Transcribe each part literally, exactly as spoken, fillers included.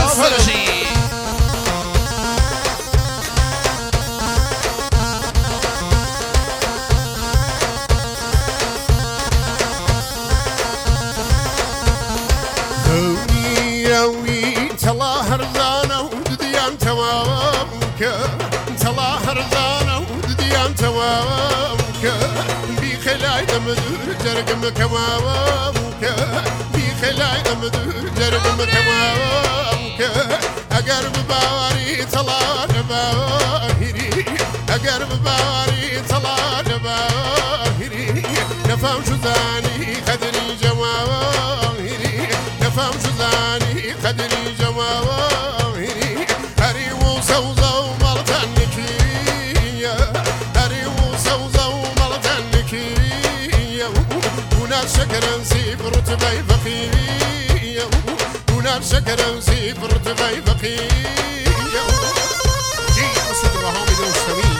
استرجي يوي تلا هرزانة وديان توامك تلا هرزانة وديان توامك بخلاي أمدور جرقم كوامك بخلاي أمدور جرقم كوامك أقرب باوري تلا نباهري أقرب باوري تلا نباهري نفهم شو زاني خدني جواهري نفهم شو زاني خدني جواهري هري وسوزو ملتنكي هري وسوزو ملتنكي وناس شكرا سيب رتبي فقير وناس شكرا سيب رتبي فقير جي أسد رهامي دوستمي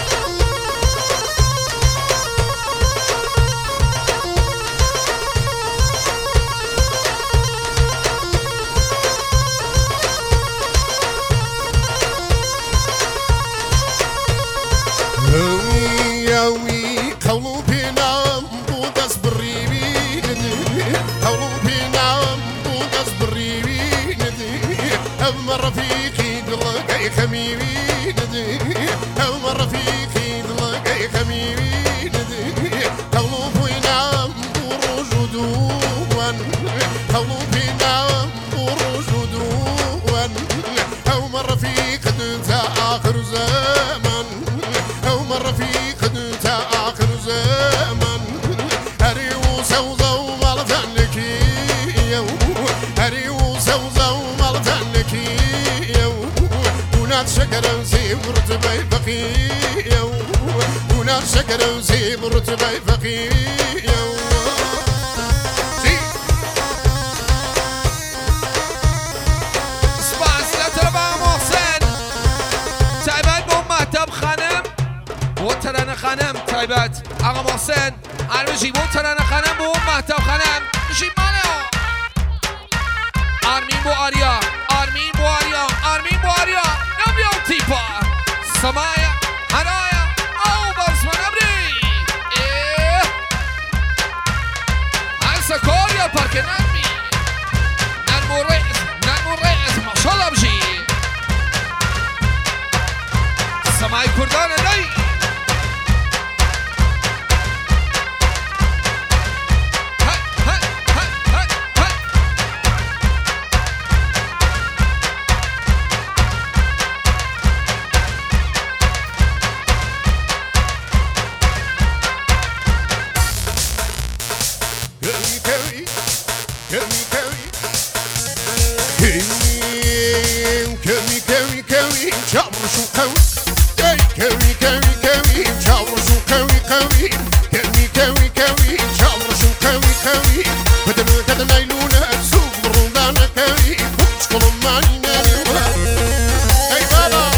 يوي قولوا بينا بودس بالريبين قولوا بينا بودس بالريبين أما رفيقي دلقاي خميمين أما رفيقي دلقاي خميمين قولوا بينا بروج دوان قولوا بينا بروج دوان أما رفيق دنتا آخر زمان أما رفيق دنتا آخر زمان هري وسوزو مالتنكي هري وسوزو مالتنكي ونات شكرا سيب رتبي فقير ونات شكرا سيب رتبي فقير ترانه خانم تایبت آقا محسن عربجی بو ترانه خانم بو مهتاب خانم بشی مانه آرمین بو آریا آرمین بو آریا آرمین بو آریا نمیام تیپا سمایا هنایا او برسمان ابری هنسا کاریا پرک نرمی نرمو ریز نرمو ریز ماشالله بشی سمای کردان نی كوي كوي كوي جابر شو قوي كوي كوي كوي جابر شو قوي قوي كوي كوي كوي جابر شو قوي قوي بدنا بدنا يلونا سوق بروندانا كوي وشكل ماينا اي بابا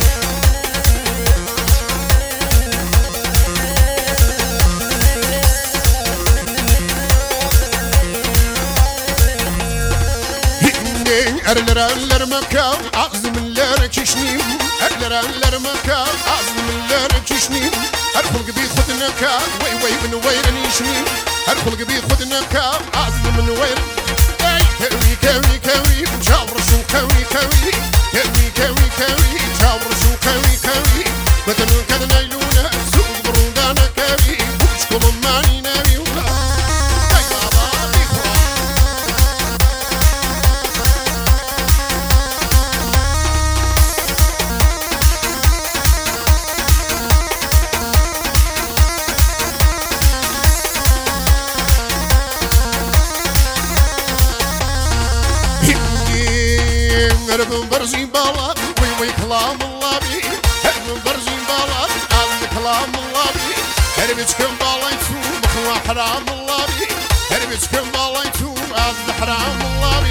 أرلر أرلر مكان أعظم اللر كشنيم أرلر أرلر مكان أعظم اللر كشنيم الخلق بي خدنا كان وي وي من ويرني شنيم الخلق بي خدنا كان أعظم من وير كوي كوي كوي جابر شو كوي كوي كوي كوي كوي جابر شو كوي كوي بدنا كدنا يلونا سوق بروندانا كوي وشكل ماني ناوي ولا هرب برزين بالا وي وي كلام الله بي هرب برزين بالا هذا كلام الله بي هرب تكون بالا يتوب مخوا حرام الله بي هرب تكون بالا يتوب هذا حرام الله